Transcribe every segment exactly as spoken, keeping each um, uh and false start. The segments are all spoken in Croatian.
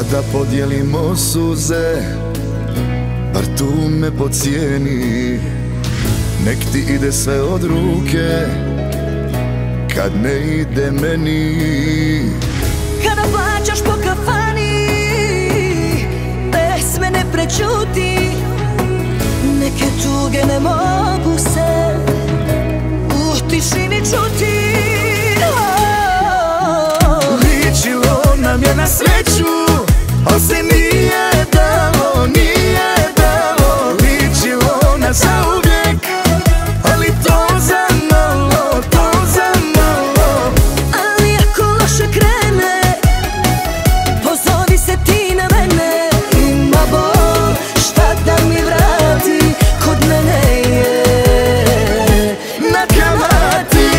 Kada podijelimo suze, bar tu me pocijeni. Nek ti ide sve od ruke, kad ne ide meni. Kada plaćaš po kafani, pesme ne prećuti. Neke tuge ne mogu se u tišini čuti. Ličilo nam je na sreću, al se nije dalo, nije dalo. Ličilo na zauvijek, ali to za malo, to za malo. Ali ako loše krene, pozovi se ti na mene. Ima Bog šta da mi vrati, kod mene je na kamati.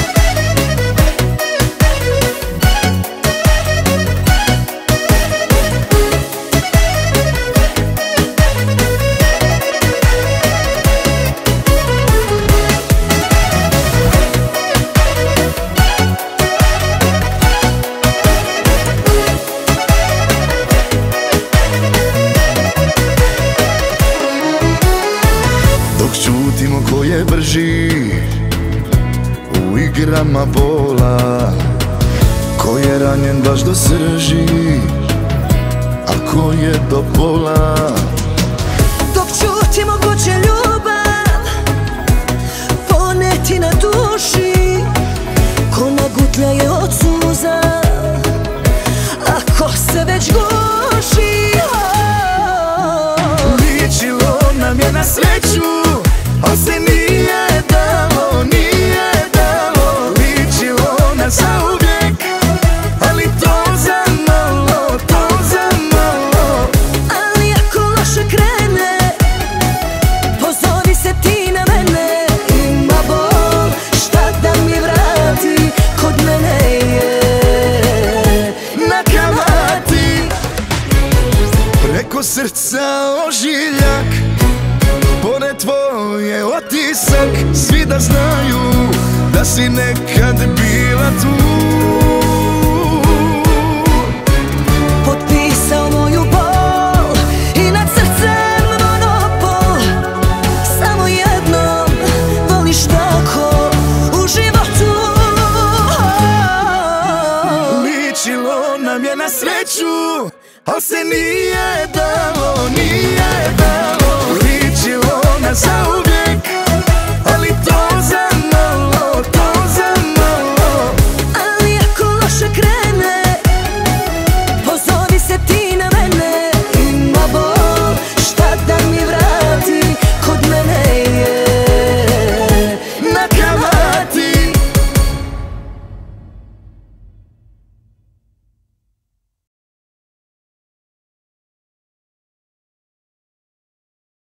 Čutimo ko je brži u igrama bola, ko je ranjen baš do srži, a ko je do pola. Dok čutimo ko će ljubav poneti na duši, ko nagutljaje od suza, ako se već guši. Ličilo nam je na sreću, al se nije dalo, nije dalo. Ličilo na zauvijek, ali to za malo, to za malo. Ali ako loše krene, pozovi se ti na mene. Ima Bog šta da mi vrati, kod mene je na kamati. Preko srca ožiljak, pored tvoje otisak, svi da znaju da si nekad bila tu. Potpisao moju bol i nad srcem monopol. Samo jednom voliš tako u životu. Ličilo nam je na sreću, al se nije dalo, nije dalo. Ličilo na zauvijek.